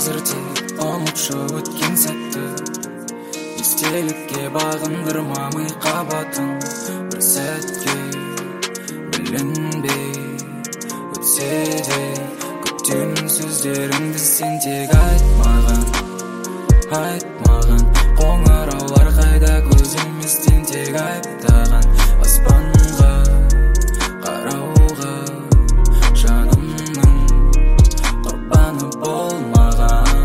Қазір тек ұмытшы өткен сәтті, естелікке бағындырма ми қабатын. Бір сәтке білінбей өтсе де көптен сөздеріңді сен тек айтмаған қоңыраулар қайда көз еместен тек айыптаған аспанға қарауға жанымның құрбаны болмаған.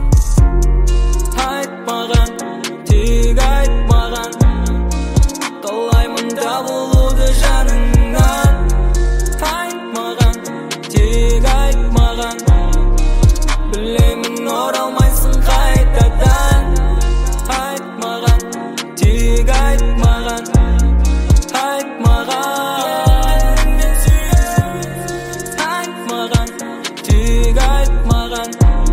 Айтмаған, тек айтмаған, қалаймын табылуды жаныңнан. Айтмаған, тек айтмаған, білемін оралмайсың қайтадан. Айтмаған, тек айтмаған, айтмаған, тек айтмаған.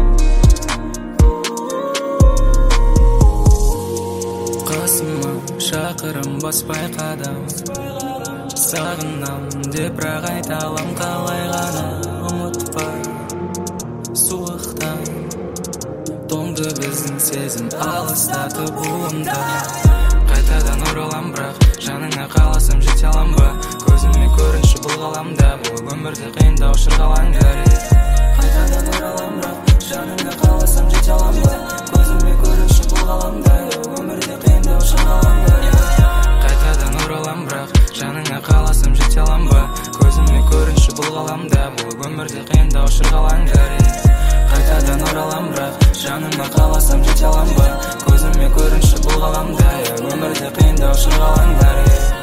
Қасыма шақырым баспай қадам, сағынам деп бірақ айта алам қалай ғана. Ұмытпа суықтан тоңды біздің сезім алыстатып буымда. Қайтадан оралам бірақ жаныңа қаласам жете алам ба? Көзіме көрінші бұл ғаламда, бұл өмірде қиындау шырғалаңдар. Қайтадан оралам бірақ жаныңа қаласам жете алам ба? Көзіме көрінші бұл ғаламда, өмірде қиындау шырғалаңдар. Қайтадан оралам бірақ жаныңа қаласам жете алам ба? Көзіме көрінші бұл ғаламда, бұл өмірде қиындау шырғалаңдар. Қайтадан оралам бірақ жаныңа қаласам жете алам ба? Көзіме көрінші бұл ғаламда, өмірде қиындау шырғалаңдар.